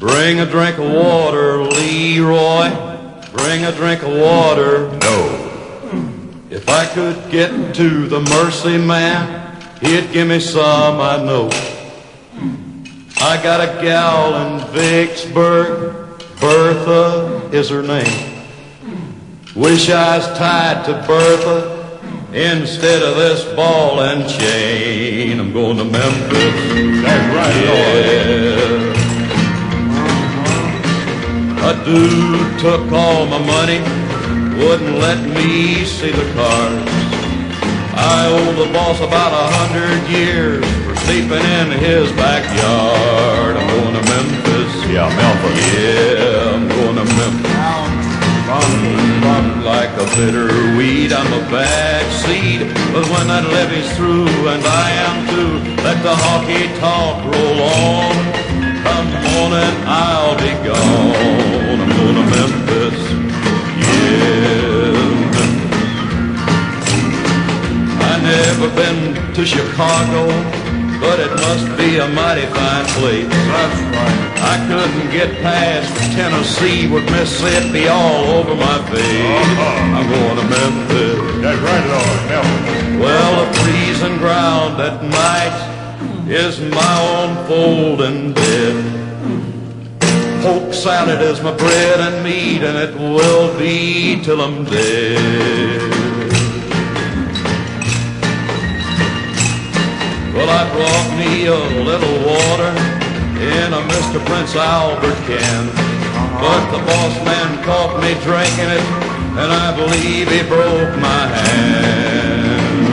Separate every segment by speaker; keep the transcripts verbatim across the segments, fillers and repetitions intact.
Speaker 1: Bring a drink of water, Leroy. Bring a drink of water.
Speaker 2: No.
Speaker 1: If I could get to the Mercy Man, he'd give me some, I know. I got a gal in Vicksburg, Bertha is her name. Wish I was tied to Bertha instead of this ball and chain. I'm going to Memphis.
Speaker 2: That's right,
Speaker 1: yeah. A dude took all my money, wouldn't let me see the cars. I owe the boss about a hundred years for sleeping in his backyard. I'm going to Memphis.
Speaker 2: Yeah, Memphis.
Speaker 1: Yeah, I'm going to Memphis. I'm like a bitter weed, I'm a bad seed. But when that levee's through, and I am too, let the hockey talk roll on. Come morning, I'll be gone. I'm going to Memphis. Yeah. I never been to Chicago, but it must be a mighty fine place.
Speaker 2: That's right.
Speaker 1: I couldn't get past Tennessee with Mississippi all over my face.
Speaker 2: Uh-huh.
Speaker 1: I'm going to Memphis.
Speaker 2: That's right, Lord. Memphis.
Speaker 1: Well, the freezing ground at night is my own folding bed. Polk salad is my bread and meat, and it will be till I'm dead. Well, I brought me a little water in a Mister Prince Albert can, but the boss man caught me drinking it, and I believe he broke my hand.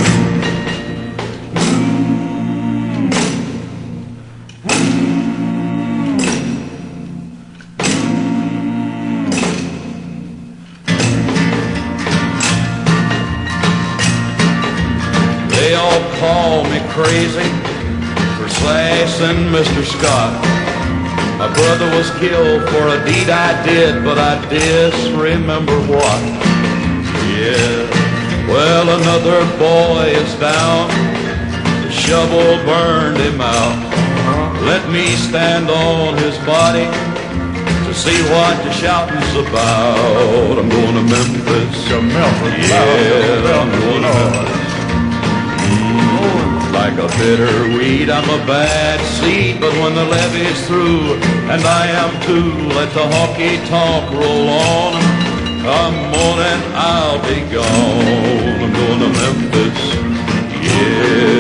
Speaker 1: They all call me crazy for slashing Mister Scott. My brother was killed for a deed I did, but I disremember what. Yeah, well, another boy is down. The shovel burned him out. Let me stand on his body to see what the shouting's about. I'm going to Memphis.
Speaker 2: To Memphis.
Speaker 1: Yeah, I'm going to Memphis. Like a bitter weed, I'm a bad seed, but when the levee's through, and I am too, let the hockey talk roll on. Come morning, I'll be gone. I'm going to Memphis. Yeah.